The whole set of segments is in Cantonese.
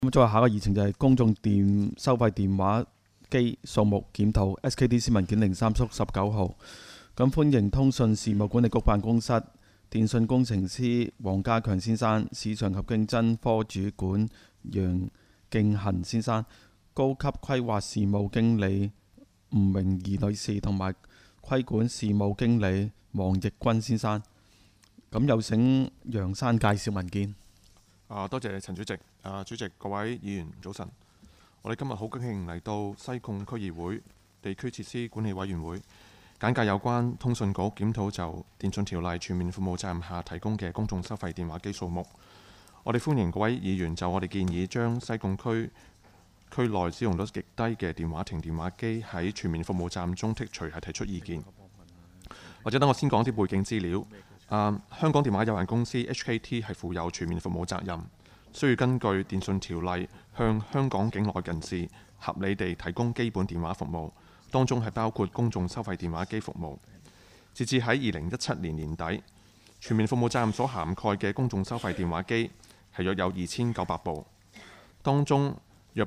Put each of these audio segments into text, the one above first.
咁再下一個議程就係公眾收費電話機數目檢討 SKDC 文件03/19號。咁歡迎通訊事務管理局辦公室電訊工程師黃家強先生、市場及競爭科主管楊敬恒先生、高級規劃事務經理吳榮儀女士同埋規管事務經理黃奕君先生。咁有請楊生介紹文件。 多謝陳主席。主席，各位議員早晨。我哋今日好高興嚟到西貢區議會地區設施管理委員會，簡介有關通訊局檢討就電訊條例全面服務責任下提供嘅公眾收費電話機數目。我哋歡迎各位議員就我哋建議將西貢區內使用率極低嘅電話亭電話機喺全面服務責任中剔除係提出意見。或者等我先講啲背景資料。香港電話有限公司 HKT 係負有全面服務責任，需要根據電訊條例向香港境內人士合理地提供基本電話服務，當中係包括公眾收費電話機服務。截至喺2017年年底，全面服務責任所涵蓋嘅公眾收費電話機係約有2900部，當中約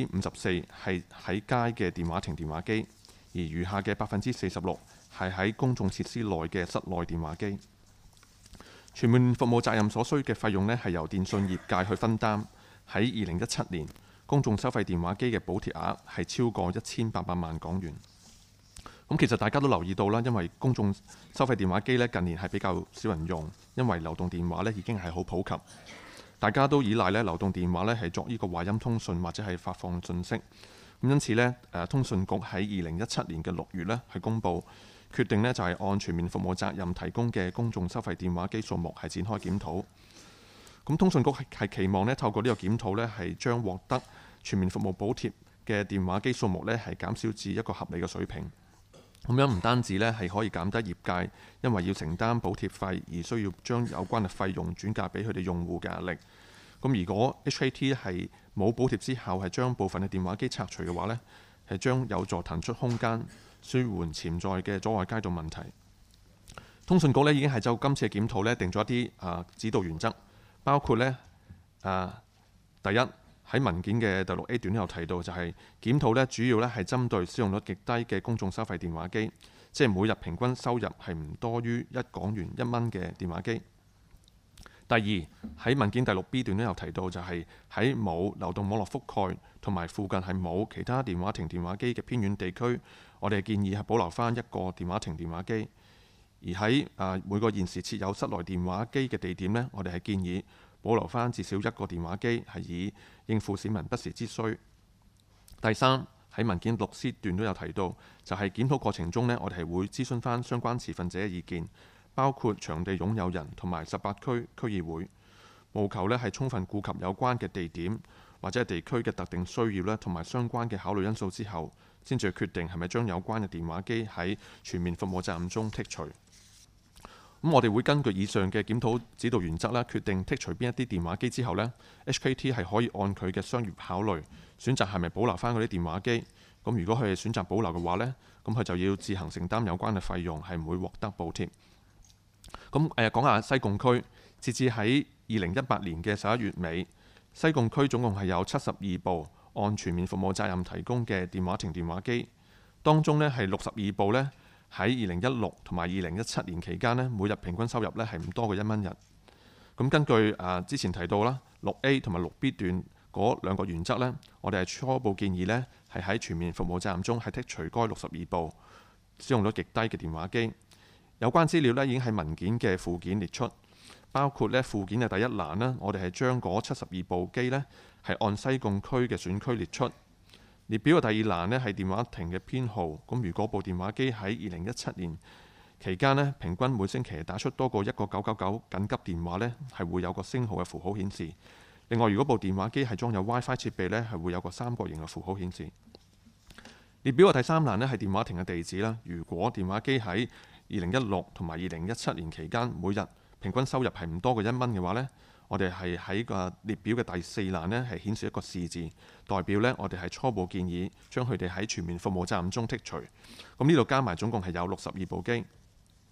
54%係喺街嘅電話亭電話機，而餘下嘅46%係喺公眾設施內嘅室內電話機。全面服務責任所需嘅費用呢，係由電訊業界去分擔。喺2017年，公眾收費電話機嘅補貼額係超過1800萬港元。其實大家都留意到啦，因為公眾收費電話機呢近年係比較少人用，因為流動電話呢已經係好普及，大家都依賴呢流動電話呢係作呢個話音通訊或者係發放信息。因此呢，通訊局喺2017年嘅6月呢係公佈，決定呢就係按全面服務責任提供嘅公眾收費電話機數目係展開檢討。通訊局係期望呢透過呢個檢討呢係將獲得全面服務補貼嘅電話機數目呢係減少至一個合理嘅水平。咁樣唔單止呢係可以減低業界因為要承擔補貼費而需要將有關嘅費用轉嫁俾佢哋用戶嘅壓力。如果 HKT 係冇補貼之後係將部分嘅電話機拆除嘅話呢，係將有助騰出空間，舒緩潛在嘅阻礙街道問題。通訊局呢已經係就今次嘅檢討呢定咗一啲指導原則，包括呢第一，喺文件嘅第6A 段都有提到，就係檢討呢主要呢係針對使用率極低嘅公眾收費電話機，即係每日平均收入係唔多於1元嘅電話機。第二，喺文件第6B 段都有提到，就係喺冇流動網絡覆蓋同埋附近係冇其他電話亭電話機嘅偏遠地區，我哋建議係保留翻一個電話亭電話機。而喺每個現時設有室內電話機嘅地點呢，我哋係建議保留翻至少一個電話機，係以應付市民不時之需。第三，喺文件6C 段都有提到，就係檢討過程中呢，我哋係會諮詢翻相關持份者嘅意見，包括場地擁有人同埋18區區議會，務求呢係充分顧及有關嘅地點或者係地區嘅特定需要呢，同埋相關嘅考慮因素之後，先至決定係咪將有關嘅電話機喺全面服務責任中剔除。我哋會根據以上嘅檢討指導原則啦，決定剔除邊一啲電話機之後呢， HKT 係可以按佢嘅商業考慮選擇係咪保留翻嗰啲電話機。如果佢係選擇保留嘅話呢，咁佢就要自行承擔有關嘅費用，係唔會獲得補貼。講下西貢區，截至喺2018年嘅11月尾，西貢區總共係有72部按全面服務責任提供嘅電話亭電話機，當中呢係62部呢喺2016同埋2017年期間呢，每日平均收入呢係唔多過1蚊日。根據之前提到啦，6A 同埋6B 段嗰兩個原則呢，我哋係初步建議呢係喺全面服務責任中係剔除該62部使用率極低嘅電話機。有關資料呢已經喺文件嘅附件列出，包括呢附件嘅第1欄呢，我哋係將嗰72部機呢係按西貢區嘅選區列出。列表嘅第2欄呢係電話亭嘅編號。如果部電話機喺2017年期間呢，平均每星期打出多過1個999緊急電話呢，係會有個星號嘅符號顯示。另外，如果部電話機係裝有 WiFi 設備呢，係會有個3角形嘅符號顯示。列表嘅第3欄呢係電話亭嘅地址啦。如果電話機喺2016同埋2017年期間每日平均收入係唔多過1蚊嘅話呢，我哋係喺個列表嘅第4欄呢係顯示一個是字，代表呢我哋係初步建議將佢哋喺全面服務責任中剔除。呢度加埋總共係有62部機。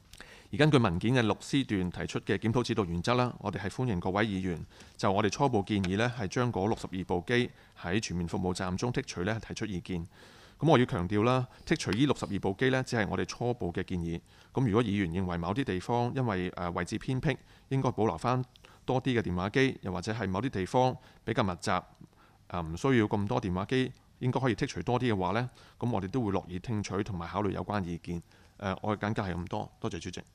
而根據文件嘅6C段提出嘅檢討指導原則啦，我哋係歡迎各位議員就我哋初步建議呢，係將嗰62部機喺全面服務站中剔除呢，提出意見。咁我要強調啦，剔除呢62部機呢，只係我哋初步嘅建議。咁如果議員認為某啲地方因為位置偏僻，應該保留翻多啲嘅電話機，又或者係某啲地方比較密集，唔需要咁多電話機，應該可以剔除多啲嘅話呢，咁我哋都會樂意聽取同埋考慮有關意見。我嘅簡介係咁多，多謝主席。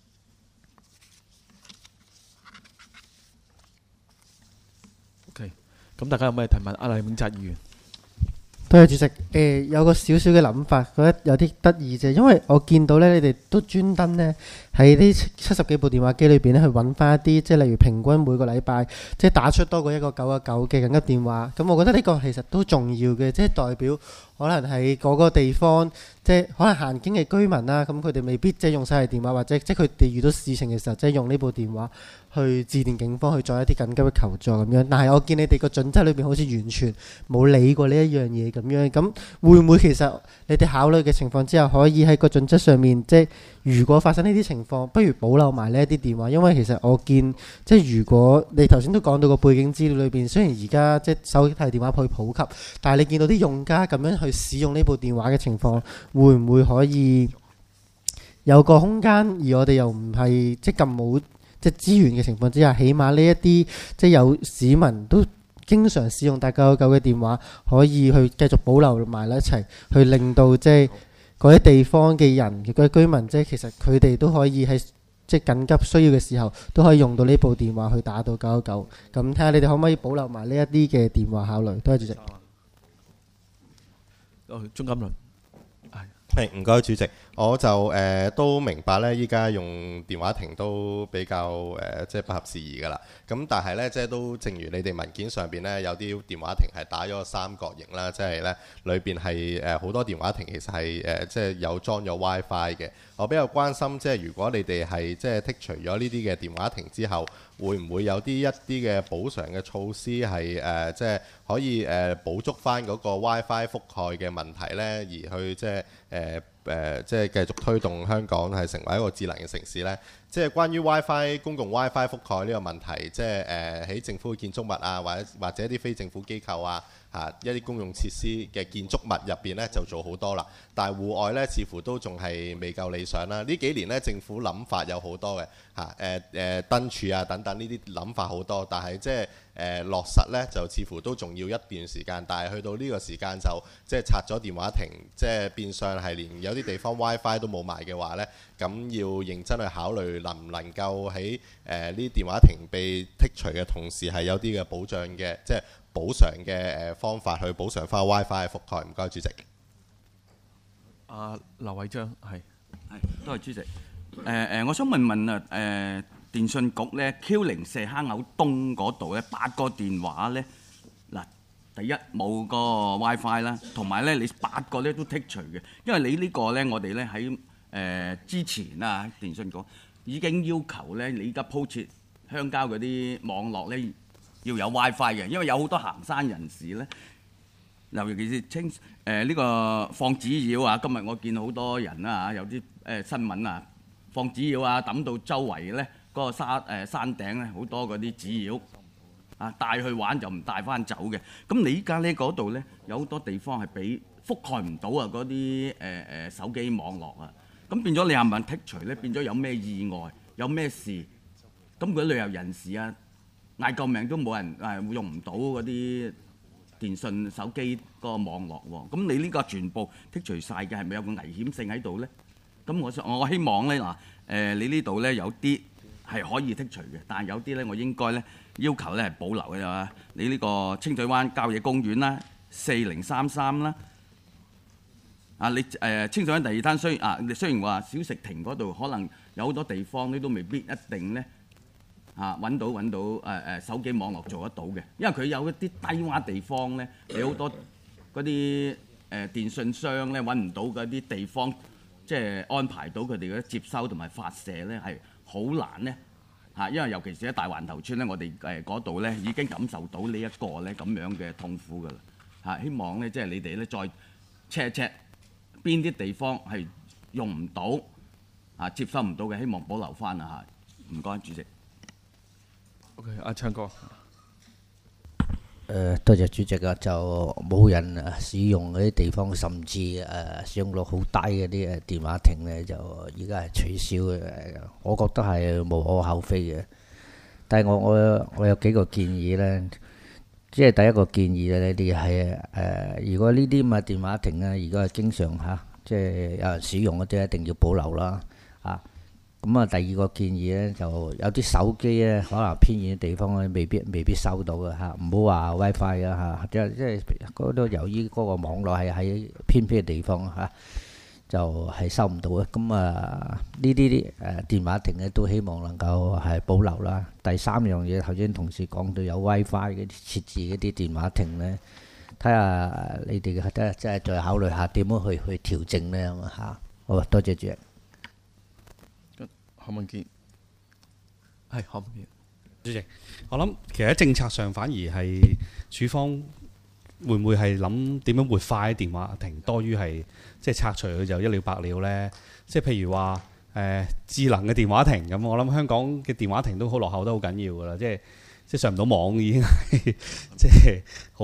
OK，咁大家有咩提問？阿黎永澤議員。 多謝主席。有個少少嘅諗法，覺得有啲得意啫。因為我見到咧，你哋都專登咧喺呢70幾部電話機裏邊咧，去揾翻一啲，即係例如平均每個禮拜即係打出多過一個919嘅緊急電話。咁我覺得呢個其實都重要嘅，即係代表可能喺嗰個地方，即係可能行經嘅居民啦，咁佢哋未必即係用手提電話，或者即係佢哋遇到事情嘅時候，即係用呢部電話去致電警方去做一啲緊急嘅求助咁樣。但係我見你哋個準則裏邊好似完全冇理過呢一樣嘢咁樣。咁會唔會其實你哋考慮嘅情況之下，可以喺個準則上面，即係如果發生呢啲情況，不如保留埋呢一啲電話？因為其實我見即係如果你頭先都講到個背景資料裏邊，雖然而家即係手提電話去普及，但係你見到啲用家咁樣去使用呢部電話嘅情況，會唔會可以有個空間？而我哋又唔係即係咁冇即係資源嘅情況之下，起碼呢一啲即係有市民都經常使用999嘅電話，可以去繼續保留埋一齊，去令到即係嗰啲地方嘅人嗰啲居民，即係其實佢哋都可以喺即係緊急需要嘅時候，都可以用到呢部電話去打到999。咁睇下你哋可唔可以保留埋呢一啲嘅電話考慮？多謝主席。 鐘錦麟。 係，唔該主席，我就都明白呢，依家用電話亭都比較即係不合時宜㗎啦。咁但係呢，即係都正如你哋文件上邊呢，有啲電話亭係打咗個三角形啦，即係呢裏邊係好多電話亭其實係即係有裝咗 WiFi 嘅。我比較關心即係如果你哋係即係剔除咗呢啲嘅電話亭之後，會唔會有一啲嘅補償嘅措施係即係可以補足翻嗰個 WiFi 覆蓋嘅問題呢？而去即係即係繼續推動香港係成為一個智能嘅城市呢？即係關於 WiFi 公共 WiFi 覆蓋呢個問題，即係喺政府嘅建築物啊，或者一啲非政府機構啊，一啲公用設施嘅建築物入邊呢，就做好多啦。但係戶外呢，似乎都仲係未夠理想啦。呢幾年呢，政府諗法有好多嘅燈柱啊等等呢啲諗法好多，但係即係落實呢，就似乎都仲要一段時間。但係去到呢個時間就即係拆咗電話亭，即係變相係連有啲地方 WiFi 都冇埋嘅話呢，咁要認真去考慮能唔能夠喺呢啲電話亭被剔除嘅同時係有啲嘅保障嘅，即係補償嘅方法去補償翻 WiFi 嘅覆蓋。唔該主席。 劉偉章係多謝主席。我想問問電訊局咧 Q0 射坑口東嗰度咧8個電話咧，嗱，第一冇個 WiFi 啦，同埋咧你8個咧都剔除嘅，因為你呢個咧我哋咧喺之前啊電訊局已經要求咧你而家鋪設鄉郊嗰啲網絡咧要有 WiFi 嘅，因為有好多行山人士咧。尤其是呢個放紙鷂啊！今日我見好多人啊，有啲新聞啊，放紙鷂啊，抌到周圍咧嗰個山頂咧好多嗰啲紙鷂啊，帶去玩就唔帶翻走嘅。咁你依家咧嗰度咧有好多地方係俾覆蓋唔到啊嗰啲手機網絡啊，咁變咗你係咪剔除咧？變咗有咩意外，有咩事，咁嗰啲旅遊人士啊嗌救命都冇人用唔到嗰啲電訊手機嗰個網絡喎，咁你呢個全部剔除晒嘅係咪有個危險性喺度呢？咁我希望呢，嗱，你呢度呢有啲係可以剔除嘅，但係有啲呢我應該呢要求呢係保留嘅嘛。你呢個清水灣郊野公園啦，4033啦，你清水灣第二灘你雖然話小食亭嗰度可能有好多地方你都未必一定呢。揾到手機網絡做得到嘅，因為佢有一啲低窪地方咧，你好多嗰啲電信商咧揾唔到嗰啲地方，即係安排到佢哋嗰啲接收同埋發射咧係好難咧因為尤其是喺大環頭村咧，我哋嗰度咧已經感受到呢一個咧咁樣嘅痛苦㗎啦希望咧即係你哋咧再 check 邊啲地方係用唔到接收唔到嘅，希望保留翻啊嚇。唔該，主席。 OK， 阿昌哥。 多謝主席啊，就冇人使用嗰啲地方，甚至使用率好低嗰啲電話亭呢，就而家係取消嘅。我覺得係無可厚非嘅。但係我有幾個建議呢，即係第一個建議呢，你哋係如果呢啲咁嘅電話亭呢，如果係經常即係有人使用嗰啲，一定要保留啦。咁啊，第二個建議呢，就有啲手機呢，可能偏遠嘅地方咧，未必收到嘅嚇，唔好話 WiFi 啊嚇，即係嗰度由於嗰個網絡係喺偏僻嘅地方嚇，就係收唔到嘅。咁啊，呢啲電話亭呢，都希望能夠係保留啦。第三樣嘢，頭先同事講到有 WiFi 嗰啲設置嗰啲電話亭呢，睇下你哋即係再考慮下點樣去調整呢咁嚇。好，多謝主席。 何文傑，係何文傑主席，我諗其實喺政策上反而係署方會唔會係諗點樣活化啲電話亭，多於係即係拆除佢就一了百了呢？即係譬如話智能嘅電話亭咁，我諗香港嘅電話亭都好落後，都好緊要㗎啦，即係上唔到網已經係即係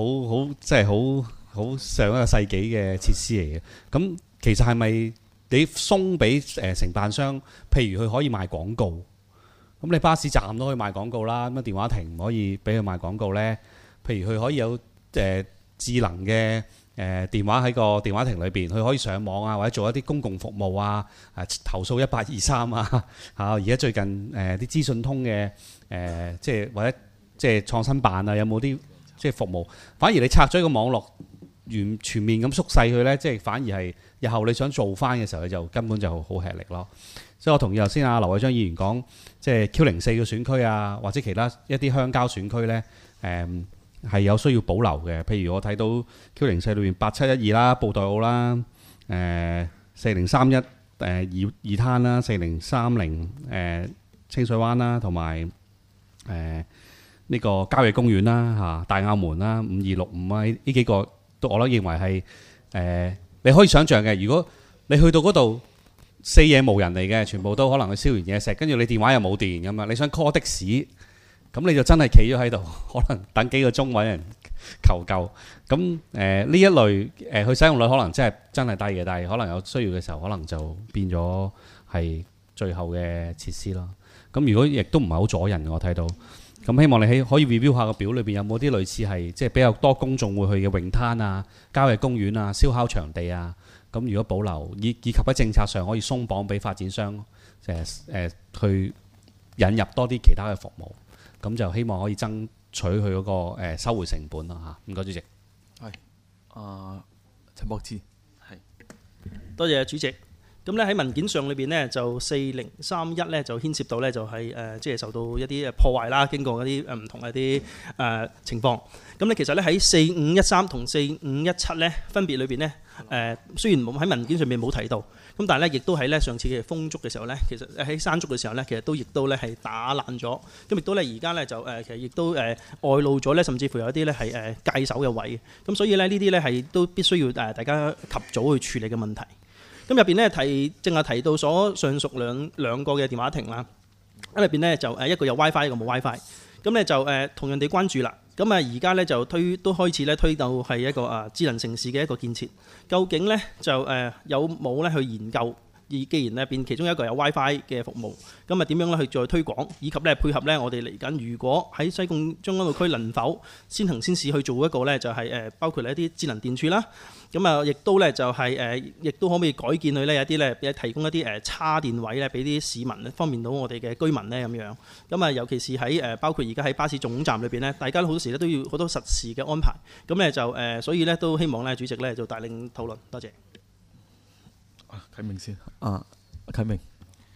好上一個世紀嘅設施嚟嘅。咁其實係咪？你鬆俾承辦商，譬如佢可以賣廣告，咁你巴士站都可以賣廣告啦。咁啊電話亭唔可以俾佢賣廣告呢？譬如佢可以有智能嘅電話喺個電話亭裏邊，佢可以上網啊，或者做一啲公共服務啊，投訴1823啊嚇。而家最近啲資訊通嘅即係或者即係創新辦啊，有冇啲即係服務？反而你拆咗個網絡，全面咁縮細佢呢，即係反而係日後你想做翻嘅時候，你就根本就好吃力咯。所以我同意頭先劉偉章議員講，即係 Q04嘅選區啊，或者其他一啲鄉郊選區呢，係有需要保留嘅。譬如我睇到 Q04裏邊8712啦、布袋澳啦、4031二灘啦、4030清水灣啦，同埋呢個郊野公園啦、大坳門啦、5265啊，呢幾個都我都認為係你可以想象嘅。如果你去到嗰度四野無人嚟嘅，全部都可能去燒完嘢食，跟住你電話又冇電咁啊，你想 call 的士，咁你就真係企咗喺度，可能等幾個鐘揾人求救。咁呢一類佢使用率可能真係低嘅，但係可能有需要嘅時候，可能就變咗係最後嘅設施咯。咁如果亦都唔係好阻人，我睇到。咁希望你可以 review 下個表裏邊有冇啲類似係即係比較多公眾會去嘅泳灘啊、郊野公園啊、燒烤場地啊。咁如果保留以及喺政策上可以鬆綁俾發展商去引入多啲其他嘅服務，咁就希望可以爭取佢嗰個收回成本啦嚇。唔該主席。 係陳博志，係多謝主席。咁咧喺文件上裏邊呢，就4031咧就牽涉到咧就係即係受到一啲破壞啦，經過一啲唔同嘅一啲情況。咁咧其實咧喺4513同4517咧分別裏邊呢，雖然喺文件上面冇提到，咁但係咧亦都喺咧上次嘅風燭嘅時候咧，其實喺山竹嘅時候咧，其實都亦都咧係打爛咗。咁亦都咧而家咧就其實亦都外露咗咧，甚至乎有一啲咧係界手嘅位。咁所以咧呢啲咧係都必須要大家及早去處理嘅問題。咁入邊咧正係提到所上述兩個嘅電話亭啦，喺入邊咧就一個有 WiFi， 一個冇 WiFi。咁咧就同樣地關注啦。咁而家咧就都開始咧推到係一個智能城市嘅一個建設。究竟咧就有冇咧去研究？而既然咧變其中一個有 WiFi 嘅服務，咁啊點樣咧去再推廣，以及咧配合咧我哋嚟緊，如果喺西貢將軍澳區能否先行先試去做一個咧就係包括一啲智能電柱啦，咁啊亦都咧就係亦都可唔可以改建佢咧有啲咧提供一啲叉電位咧俾啲市民方便到我哋嘅居民咧咁樣。咁啊尤其是喺包括而家喺巴士總站裏邊咧，大家好多時咧都要好多實時嘅安排，咁咧就所以咧都希望咧主席咧就帶領討論。多謝。 啟明先，啟明。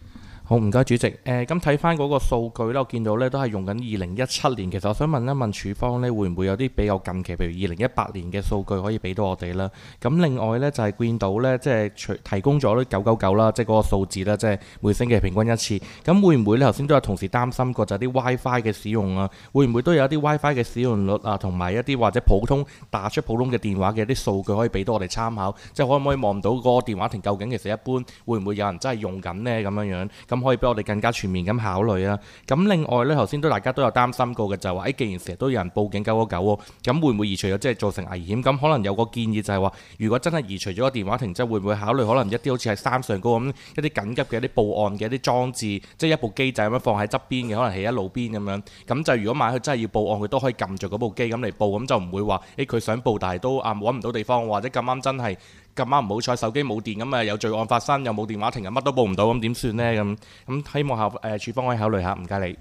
好，唔該主席。咁睇翻嗰個數據咧，我見到咧都係用緊2017年。其實我想問一問處方咧，會唔會有啲比較近期，譬如2018年嘅數據可以俾到我哋啦？咁另外咧就係見到咧，即係提供咗999啦，即係嗰個數字啦，即係每星期平均一次。咁會唔會咧？頭先都有同事擔心過，就係啲 WiFi 嘅使用啊，會唔會都有一啲 WiFi 嘅使用率啊，同埋一啲或者普通打出普通嘅電話嘅一啲數據可以俾到我哋參考？即係可唔可以望到嗰個電話亭究竟其實一般會唔會有人真係用緊呢？咁樣咁可以俾我哋更加全面咁考慮啊！咁另外呢，頭先大家都有擔心過嘅就係話，既然成日都有人報警999喎，咁會唔會移除咗即係造成危險？咁可能有個建議就係話，如果真係移除咗個電話亭，即係會唔會考慮可能一啲好似係山上高咁一啲緊急嘅一啲報案嘅一啲裝置，即係一部機仔咁樣放喺側邊嘅，可能係喺路邊咁樣。咁就如果萬一佢真係要報案，佢都可以撳着嗰部機咁嚟報，咁就唔會話佢想報，但係都揾唔到地方，或者咁啱真係咁啱唔好彩手機冇電咁有罪案發生，又冇電話亭，乜都報唔到，咁點算呢？咁希望處方可以考慮下，唔該你。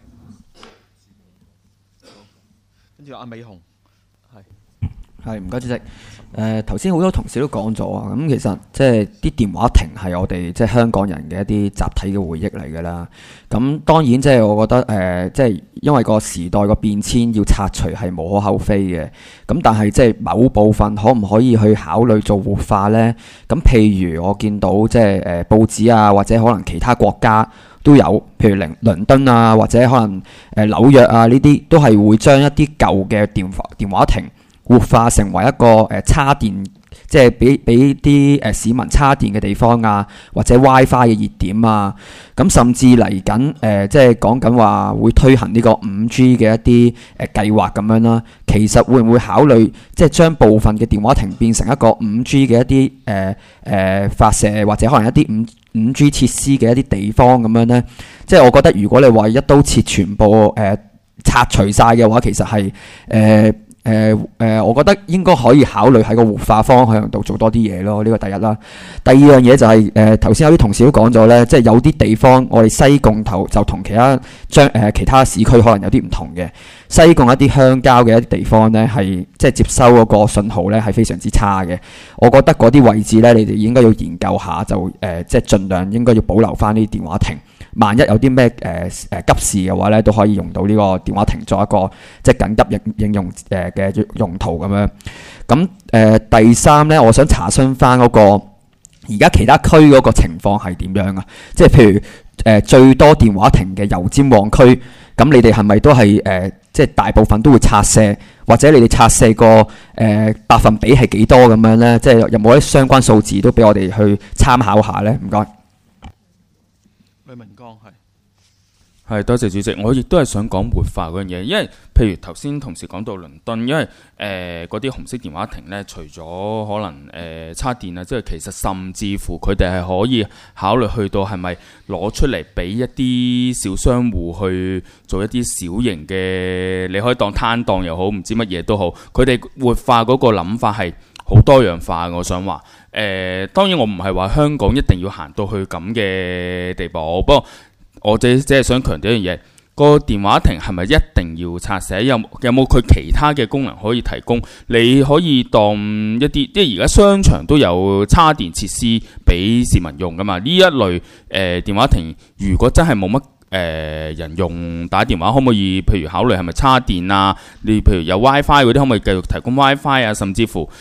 跟住阿美紅， 係唔該主席。頭先好多同事都講咗啊，咁其實即係啲電話亭係我哋即係香港人嘅一啲集體嘅回憶嚟㗎啦。咁當然即係我覺得即係因為個時代個變遷要拆除係無可厚非嘅。咁但係即係某部分可唔可以去考慮做活化呢？咁譬如我見到即係報紙啊，或者可能其他國家都有，譬如倫敦啊，或者可能紐約啊呢啲，都係會將一啲舊嘅電話亭活化成為一個叉電，即係俾啲市民叉電嘅地方啊，或者 WiFi 嘅熱點啊。咁甚至嚟緊即係講緊話會推行呢個5G 嘅一啲計劃咁樣啦。其實會唔會考慮即係將部分嘅電話亭變成一個5G 嘅一啲發射，或者可能一啲5G 設施嘅一啲地方咁樣呢？即係我覺得如果你話一刀切全部拆除晒嘅話，其實係我覺得應該可以考慮喺個活化方向度做多啲嘢咯。呢個第一啦。第二樣嘢就係頭先有啲同事都講咗呢，即係有啲地方我哋西貢頭就同其他市區可能有啲唔同嘅。西貢一啲鄉郊嘅一啲地方呢，係即係接收嗰個信號呢係非常之差嘅。我覺得嗰啲位置呢，你哋應該要研究下，就即係盡量應該要保留翻呢啲電話亭。萬一有啲咩急事嘅話咧，都可以用到呢個電話亭作一個即係緊急應用嘅用途咁樣。咁第三咧，我想查詢翻嗰個而家其他區嗰個情況係點樣啊？即係譬如最多電話亭嘅油尖旺區，咁你哋係咪都係即係大部分都會拆卸，或者你哋拆卸個百分比係幾多咁樣咧？即係有冇啲相關數字都俾我哋去參考下咧？唔該。 呂文剛係多謝主席，我亦都係想講活化嗰樣嘢，因為譬如頭先同事講到倫敦，因為嗰啲紅色電話亭呢，除咗可能叉電啊，即係其實甚至乎佢哋係可以考慮去到係咪攞出嚟俾一啲小商戶去做一啲小型嘅，你可以當攤檔又好，唔知乜嘢都好，佢哋活化嗰個諗法係好多樣化。我想話當然我唔係話香港一定要行到去咁嘅地步，不過我只係想強調一樣嘢，個電話亭係咪一定要拆卸？有冇佢其他嘅功能可以提供？你可以當一啲，即係而家商場都有叉電設施俾市民用噶嘛？呢一類電話亭，如果真係冇乜人用打電話，可唔可以譬如考慮係咪叉電啊？你譬如有 WiFi 嗰啲，可唔可以繼續提供 WiFi 啊？甚至乎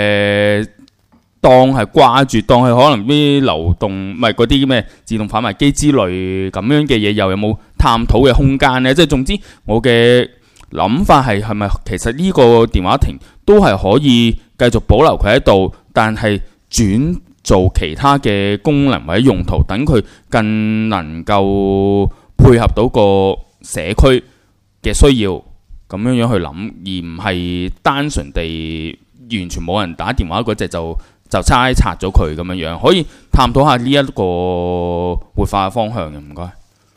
當係掛住，當係可能啲流動，唔係嗰啲咩自動販賣機之類咁樣嘅嘢，又有冇探討嘅空間呢？即係總之，我嘅諗法係咪其實呢個電話亭都係可以繼續保留佢喺度，但係轉做其他嘅功能或者用途，等佢更能夠配合到個社區嘅需要，咁樣去諗，而唔係單純地完全冇人打電話嗰隻就拆咗佢咁樣，可以探討下呢一個活化嘅方向嘅，唔該。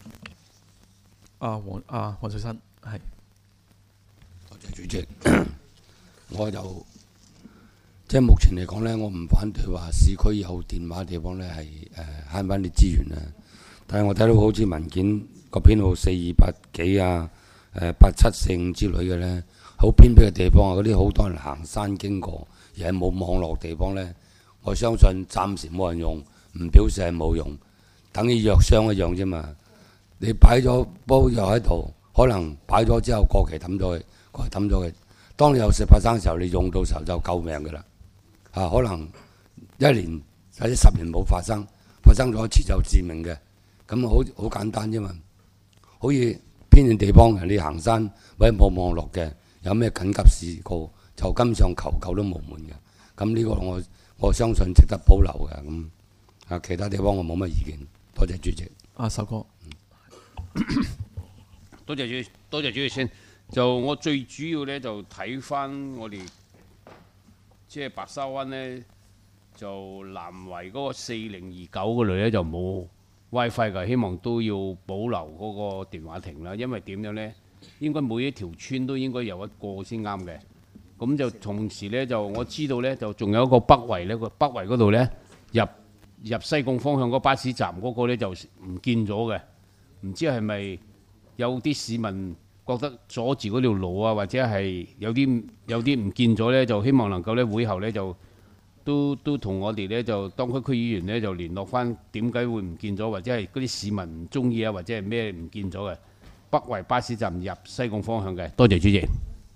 黃翠新係， 多謝主席。我就即係目前嚟講呢，我唔反對話市區有電話地方呢係慳翻啲資源啊。但係我睇到好似文件個編號4280幾啊、8745之類嘅呢，好偏僻嘅地方啊，嗰啲好多人行山經過，而係冇網絡地方呢。我相信暫時冇人用，唔表示係冇用，等於藥箱一樣啫嘛。 你擺咗煲又喺度，可能擺咗之後過期抌咗佢，過期抌咗佢。當你有事發生嘅時候，你用到時候就救命㗎啦。可能1年或者10年冇發生，發生咗一次就致命嘅。咁好簡單啫嘛。好似偏遠地方人哋行山或者冇網絡嘅，有咩緊急事故就根本上求救都無門嘅。咁呢個我相信值得保留嘅。咁其他地方我冇乜意見。多謝主席。 首哥。 多謝主席先。就我最主要咧就睇翻我哋即係白沙灣咧，就南圍嗰個4029嗰度咧就冇 WiFi 㗎，希望都要保留嗰個電話亭啦。因為點樣咧？應該每一條村都應該有一個先啱嘅。咁就同時咧就我知道咧就仲有一個北圍咧，個北圍嗰度咧入西貢方向嗰巴士站嗰個咧就唔見咗嘅，唔知係咪有啲市民覺得阻住嗰條路啊，或者係有啲唔見咗咧，就希望能夠咧會後咧就都同我哋咧就當區區議員咧就聯絡翻點解會唔見咗，或者係嗰啲市民唔中意啊，或者係咩唔見咗嘅。北圍巴士站入西貢方向嘅，多謝主席。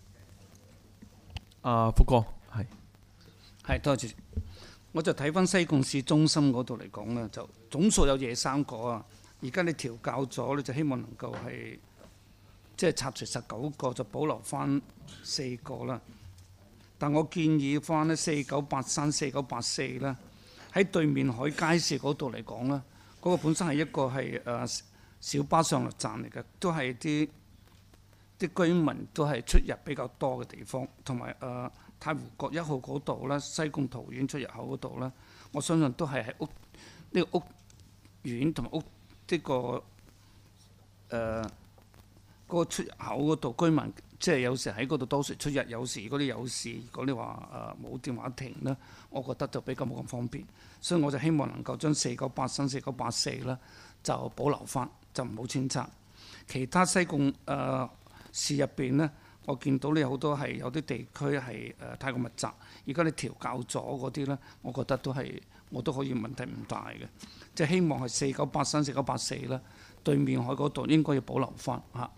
福哥係多謝。我就睇翻西貢市中心嗰度嚟講咧，就總數有23個啊。而家你調校咗咧，就希望能夠係即係拆除19個，就保留翻4個啦。但我建議翻呢4983、4984啦，喺對面海街市嗰度嚟講啦，嗰個本身係一個係小巴上落站嚟嘅，都係啲居民都係出入比較多嘅地方，同埋太湖角1號嗰度啦，西貢桃園出入口嗰度啦，我相信都係喺呢個屋苑同埋屋呢個嗰個出入口嗰度居民，即係有時喺嗰度多時出入，有時如果你有事，如果你話冇電話亭咧，我覺得就比較冇咁方便，所以我就希望能夠將4983、4984啦就保留翻，就唔好遷拆。其他西貢市入邊呢，我見到你好多係有啲地區係太過密集，而家你調校咗嗰啲呢，我覺得我都可以問題唔大嘅，即係希望係4983、4984啦，對面海嗰度應該要保留翻嚇。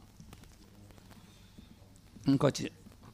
唔該主席。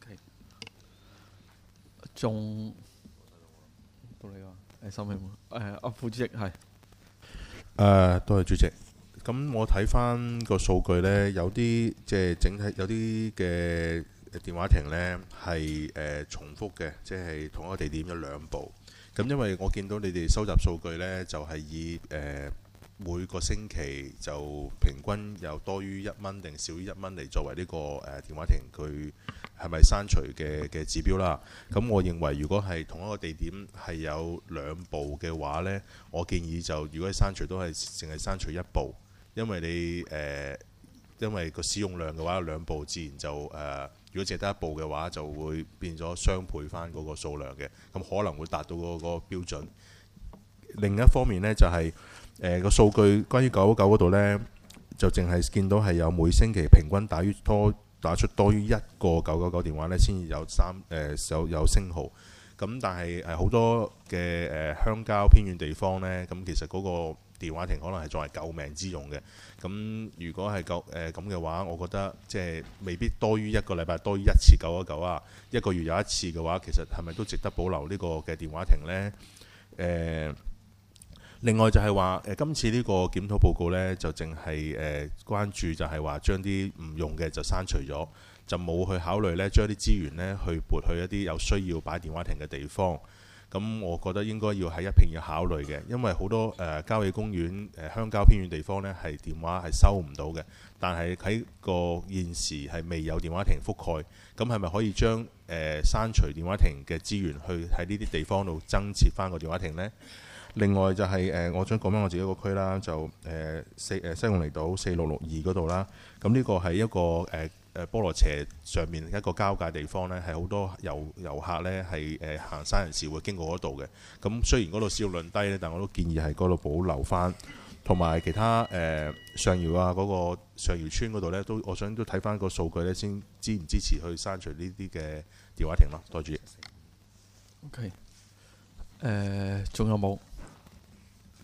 仲到你話收尾喎。副主席係。 多謝主席。咁我睇翻個數據呢，有啲即係整體有啲嘅電話亭呢係重複嘅，即係同一個地點有2部。咁因為我見到你哋收集數據呢，就係以每個星期就平均有多於1蚊定少於1蚊嚟作為呢個電話亭佢係咪刪除嘅指標啦。咁我認為如果係同一個地點係有2部嘅話呢，我建議就如果係刪除都係淨係刪除1部。因為你因為個使用量嘅話有2部，自然就如果淨係得1部嘅話，就會變咗雙倍翻嗰個數量嘅，咁可能會達到嗰個標準。另一方面呢，就係個數據關於919嗰度呢，就淨係見到係有每星期平均打出多於1個999電話呢，先至有有星號。咁但係好多嘅鄉郊偏遠地方呢，咁其實嗰個電話亭可能係作為救命之用嘅。咁如果係咁嘅話，我覺得即係未必多於1個禮拜多於1次919啊。1個月有1次嘅話，其實係咪都值得保留呢個嘅電話亭呢？另外就係話今次呢個檢討報告呢，就淨係關注就係話將啲唔用嘅就刪除咗，就冇去考慮呢將啲資源呢去撥去一啲有需要擺電話亭嘅地方。咁我覺得應該要係一併要考慮嘅，因為好多郊野公園鄉郊偏遠地方呢係電話係收唔到嘅，但係喺個現時係未有電話亭覆蓋，咁係咪可以將刪除電話亭嘅資源去喺呢啲地方度增設翻個電話亭呢？另外就係我想講翻我自己個區啦，就西貢離島4662嗰度啦。咁呢個係一個菠蘿輋上面一個交界地方呢，係好多遊客呢係行山人士會經過嗰度嘅。咁雖然嗰度使用量低呢，但我都建議喺嗰度保留翻。同埋其他上瑤啊嗰個上瑤村嗰度呢，我想都睇翻個數據呢，先支唔支持去刪除呢啲嘅電話亭咯。多謝主席。 OK。仲有冇？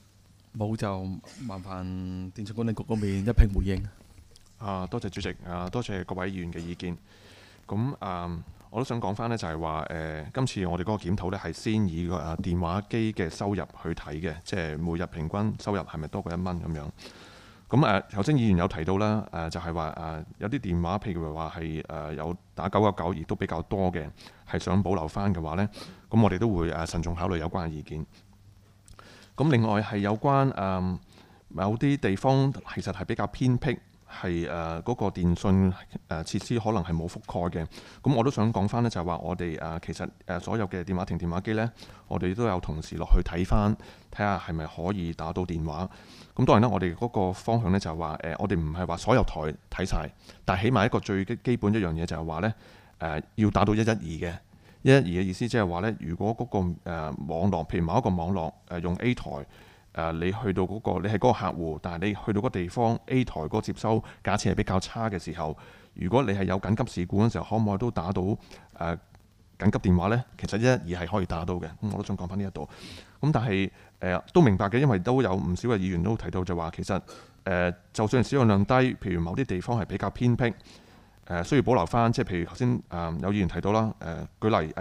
冇就麻煩電訊管理局嗰邊一併回應。 多謝主席，多謝各位議員嘅意見。咁我都想講翻呢，就係話今次我哋嗰個檢討呢，係先以個電話機嘅收入去睇嘅，即係每日平均收入係咪多過1蚊咁樣。咁頭先議員有提到啦，就係話有啲電話，譬如話係有打999，亦都比較多嘅，係想保留翻嘅話呢，咁我哋都會慎重考慮有關嘅意見。咁另外係有關某啲地方其實係比較偏僻，係嗰個電訊設施可能係冇覆蓋嘅。咁我都想講翻呢，就係話我哋其實所有嘅電話亭、電話機呢，我哋都有同時落去睇翻，睇下係咪可以打到電話。咁當然啦，我哋嗰個方向呢，就係話我哋唔係話所有台睇晒，但係起碼一個最基本一樣嘢就係話呢，要打到112嘅。112嘅意思即係話呢，如果嗰個網絡，譬如某一個網絡用 A 台，你去到嗰個你係嗰個客戶，但係你去到個地方 A 台嗰個接收假設係比較差嘅時候，如果你係有緊急事故嘅時候，可唔可以都打到緊急電話呢？其實112係可以打到嘅。咁我都想講翻呢一度。咁但係都明白嘅，因為都有唔少嘅議員都提到就話，其實就算使用量低，譬如某啲地方係比較偏僻，需要保留翻，即係譬如頭先有議員提到啦，舉例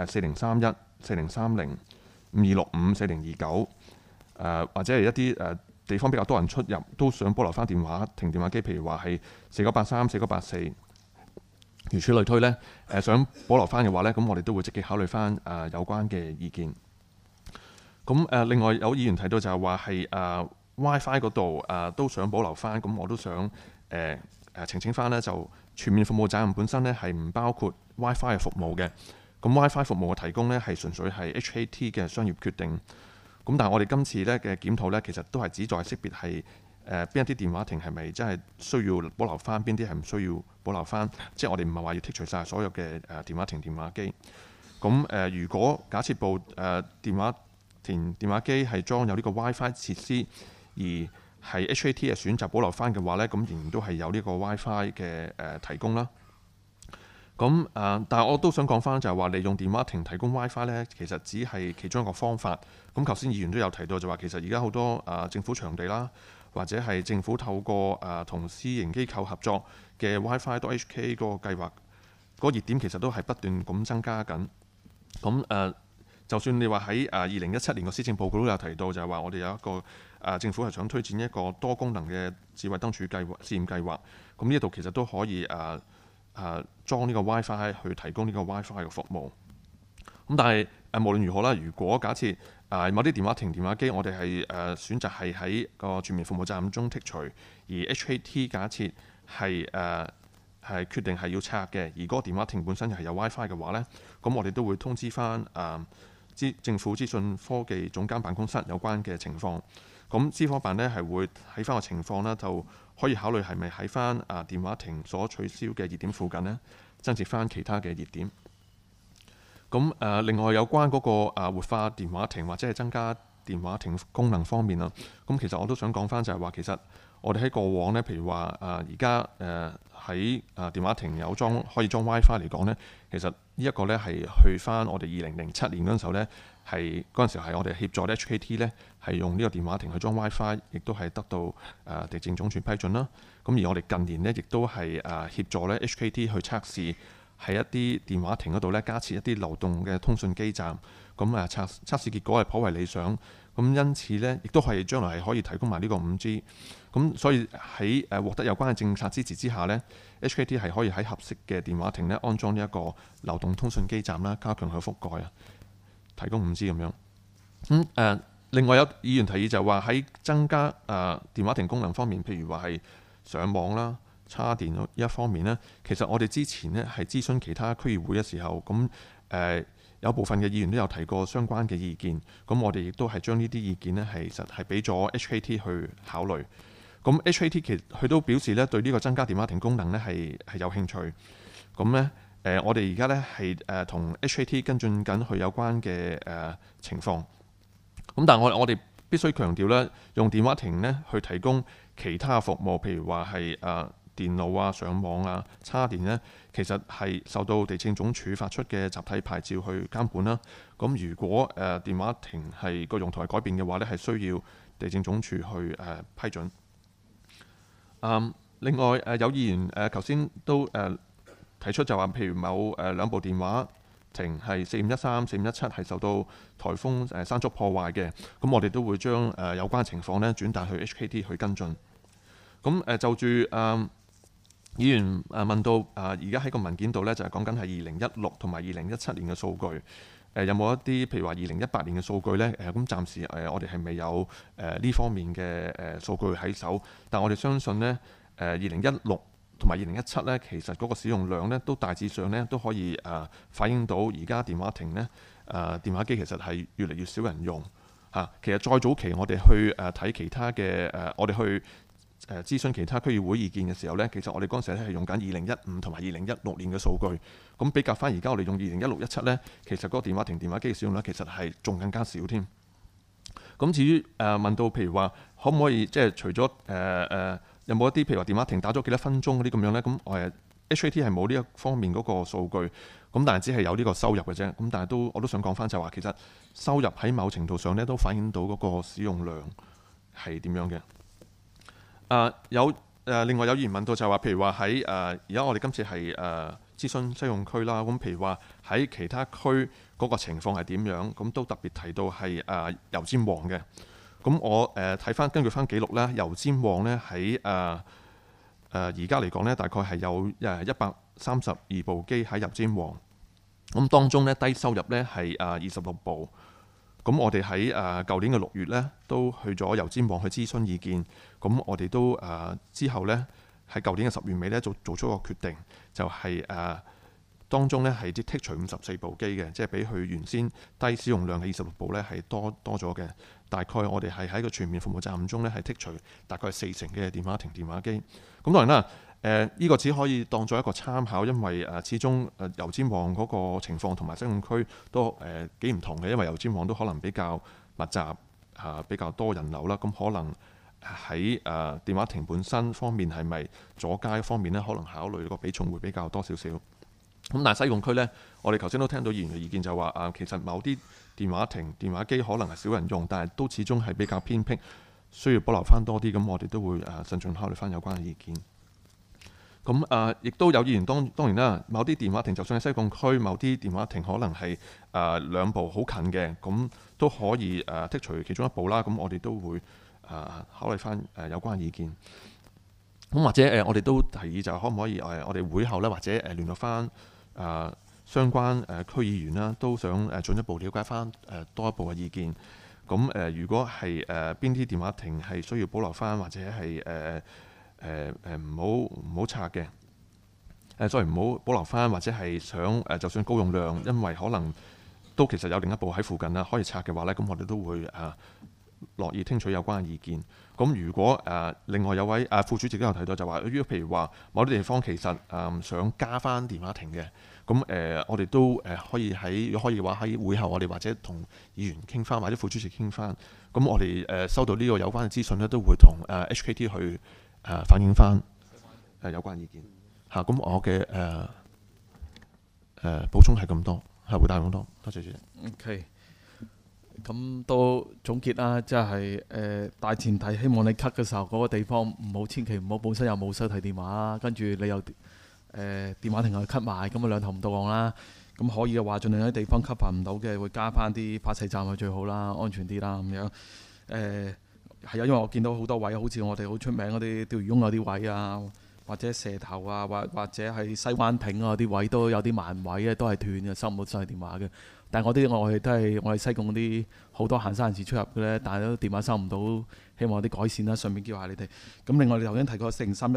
4031、4030、5265、4029，或者係一啲地方比較多人出入，都想保留翻電話亭、電話機，譬如話係4983、4984，如此類推呢，想保留翻嘅話呢，咁我哋都會積極考慮翻有關嘅意見。咁另外有議員提到就係話係WiFi 嗰度都想保留翻，咁我都想澄清翻呢，就全面服務責任本身呢係唔包括 WiFi 嘅服務嘅。咁 WiFi 服務嘅提供呢係純粹係 HAT 嘅商業決定。咁但係我哋今次呢嘅檢討呢，其實都係旨在識別係邊一啲電話亭係咪真係需要保留翻，邊啲係唔需要保留翻。即係我哋唔係話要剔除晒所有嘅電話亭、電話機。咁如果假設部電話亭、電話機係裝有呢個 WiFi 設施，而係 HAT 嘅選擇保留翻嘅話呢，咁仍然都係有呢個 WiFi 嘅提供啦。咁但係我都想講翻，就係話利用電話亭提供 WiFi 呢，其實只係其中一個方法。咁頭先議員都有提到，就話其實而家好多政府場地啦，或者係政府透過同私營機構合作嘅 WiFi.HK 嗰個計劃，嗰個熱點其實都係不斷咁增加緊。咁就算你話喺2017年個施政報告都有提到，就係話我哋有一個政府係想推薦一個多功能嘅智慧燈柱計劃試驗計劃。咁呢度其實都可以裝呢個 WiFi 去提供呢個 WiFi 嘅服務。咁但係無論如何啦，如果假設某啲電話亭、電話機，我哋係選擇係喺個全面服務責任中剔除，而 HAT 假設係決定係要拆嘅，而嗰個電話亭本身又係有 WiFi 嘅話呢，咁我哋都會通知翻政府資訊科技總監辦公室有關嘅情況。咁資科辦呢係會睇翻個情況啦，就可以考慮係咪喺翻電話亭所取消嘅熱點附近呢，增設翻其他嘅熱點。咁另外有關嗰個活化電話亭或者係增加電話亭功能方面啊，咁其實我都想講翻就係話，其實我哋喺過往呢，譬如話而家喺電話亭可以裝 WiFi 嚟講呢，其實呢一個呢係去翻我哋2007年嗰陣時候呢，係嗰陣時候係我哋協助 HKT 呢係用呢個電話亭去裝 WiFi， 亦都係得到地政總署批准啦。咁而我哋近年呢，亦都係協助呢 HKT 去測試喺一啲電話亭嗰度呢加設一啲流動嘅通訊基站。咁測試結果係頗為理想。咁因此呢，亦都係將來係可以提供埋呢個5G。咁所以喺獲得有關嘅政策支持之下呢， HKT 係可以喺合適嘅電話亭呢安裝呢一個流動通訊基站啦，加強佢覆蓋啊，提供5G 咁樣。另外有議員提議就話喺增加電話亭功能方面，譬如話係上網啦、叉電一方面呢，其實我哋之前呢係諮詢其他區議會嘅時候，咁有部分嘅議員都有提過相關嘅意見，咁我哋亦都係將呢啲意見呢其實係俾咗 HKT 去考慮。咁 HKT 其實佢都表示呢對呢個增加電話亭功能呢係有興趣。咁呢我哋而家呢係同 HKT 跟進緊佢有關嘅情況。咁但係我哋必須強調呢，用電話亭呢去提供其他服務，譬如話係電腦啊、上網啊、叉電呢，其實係受到地政總署發出嘅集體牌照去監管啦。咁如果電話亭係個用途係改變嘅話呢，係需要地政總署去批准。另外有議員頭先都提出就話，譬如某兩部電話亭係4513、4517係受到颱風山竹破壞嘅，咁我哋都會將有關情況呢轉達去 HKT 去跟進。咁就住議員問到而家喺個文件度呢，就係講緊係2016同埋2017年嘅數據。有冇一啲譬如話2018年嘅數據呢？咁暫時我哋係未有呢方面嘅數據喺手，但我哋相信呢，2016同埋2017呢，其實嗰個使用量呢都大致上呢都可以反映到而家電話亭呢電話機其實係越嚟越少人用嚇。其實再早期我哋去睇其他嘅我哋去諮詢其他區議會意見嘅時候呢，其實我哋嗰陣時咧係用緊2015同埋2016年嘅數據，咁比較翻而家我哋用2016、17呢，其實嗰個電話亭電話機嘅使用量其實係仲更加少添。咁至於問到譬如話可唔可以即係除咗有冇一啲譬如話電話亭打咗幾多分鐘嗰啲咁樣呢？咁HKT 係冇呢一方面嗰個數據，咁但係只係有呢個收入嘅啫。咁但係我都想講翻就話，其實收入喺某程度上呢都反映到嗰個使用量係點樣嘅。另外有議員問到就係話，譬如話喺而家我哋今次係諮詢西貢區啦，咁譬如話喺其他區嗰個情況係點樣？咁都特別提到係油尖旺嘅。咁我睇翻根據翻記錄咧，油尖旺咧喺而家嚟講咧，大概係有132部機喺油尖旺。咁當中咧低收入咧係26部。咁我哋喺舊年嘅6月咧，都去咗油尖旺去諮詢意見。咁我哋都之後咧喺舊年嘅10月尾咧做出個決定，就係當中咧係剔除54部機嘅，即係比佢原先低使用量嘅26部咧係多咗嘅。大概我哋係喺個全面服務責任中咧係剔除大概40%嘅電話亭電話機。咁當然啦。呢個只可以當作一個參考，因為始終油尖旺嗰個情況同埋西貢區都幾唔同嘅，因為油尖旺都可能比較密集比較多人流啦，咁可能喺電話亭本身方面係咪阻街方面呢？可能考慮個比重會比較多少少。咁但係西貢區呢，我哋頭先都聽到議員嘅意見就話其實某啲電話亭電話機可能係少人用，但係都始終係比較偏僻，需要保留翻多啲。咁我哋都會慎重考慮翻有關嘅意見。咁亦都有議員當然啦，某啲電話亭就算喺西貢區，某啲電話亭可能係兩部好近嘅，咁都可以剔除其中一部啦。咁我哋都會考慮翻有關意見。咁或者我哋都提議就可唔可以我哋會後咧，或者聯絡翻相關區議員啦，都想進一步了解翻多一步嘅意見。咁如果係邊啲電話亭係需要保留翻，或者係唔好拆嘅，所以唔好保留翻，或者係想就算高用量，因為可能都其實有另一部喺附近啦，可以拆嘅話呢，咁我哋都會樂意聽取有關嘅意見。咁如果另外有位副主席都有提到就話，如果譬如話某啲地方其實想加翻電話亭嘅，咁我哋都可以如果可以嘅話喺會後我哋或者同議員傾翻，或者副主席傾翻。咁我哋收到呢個有關嘅資訊呢，都會同HKT 去反映翻有關意見嚇。咁我嘅補充係咁多，回答咁多，多謝主席。 OK。咁都總結啦，即係大前提，希望你 cut 嘅時候嗰個地方千祈唔好本身又冇手提電話啦，跟住你又電話亭又 cut 埋，咁啊兩頭唔到岸啦。咁可以嘅話，盡量喺地方 cover 唔到嘅，會加翻啲發射站係最好啦，安全啲啦咁樣。係啊，因為我見到好多位，好似我哋好出名嗰啲釣魚翁嗰啲位啊，或者蛇頭啊，或者係西灣亭啊啲位都有啲慢位啊，都係斷嘅，收唔到手提電話嘅。但係我哋都係我哋西貢嗰啲好多行山人士出入嘅咧，但係都電話收唔到，希望有啲改善啦。順便叫下你哋。咁另外你頭先提過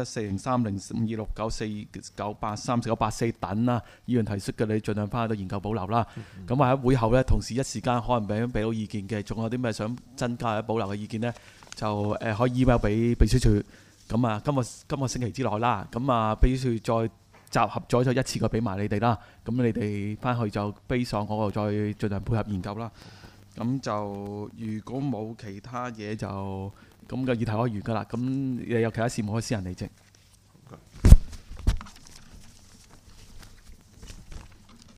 4031403052694983494等啦，議員提出嘅你盡量翻去度研究保留啦。咁喺會後咧，同時一時間可能俾到意見嘅，仲有啲咩想增加或者保留嘅意見呢？就可以 email 俾秘書處。咁啊，今個星期之內啦。咁啊，秘書處再集合咗就一次過俾埋你哋啦，咁你哋翻去就悲喪嗰度再盡量配合研究啦。咁就如果冇其他嘢就咁嘅議題可以完㗎啦。咁有其他事務可以私人離席。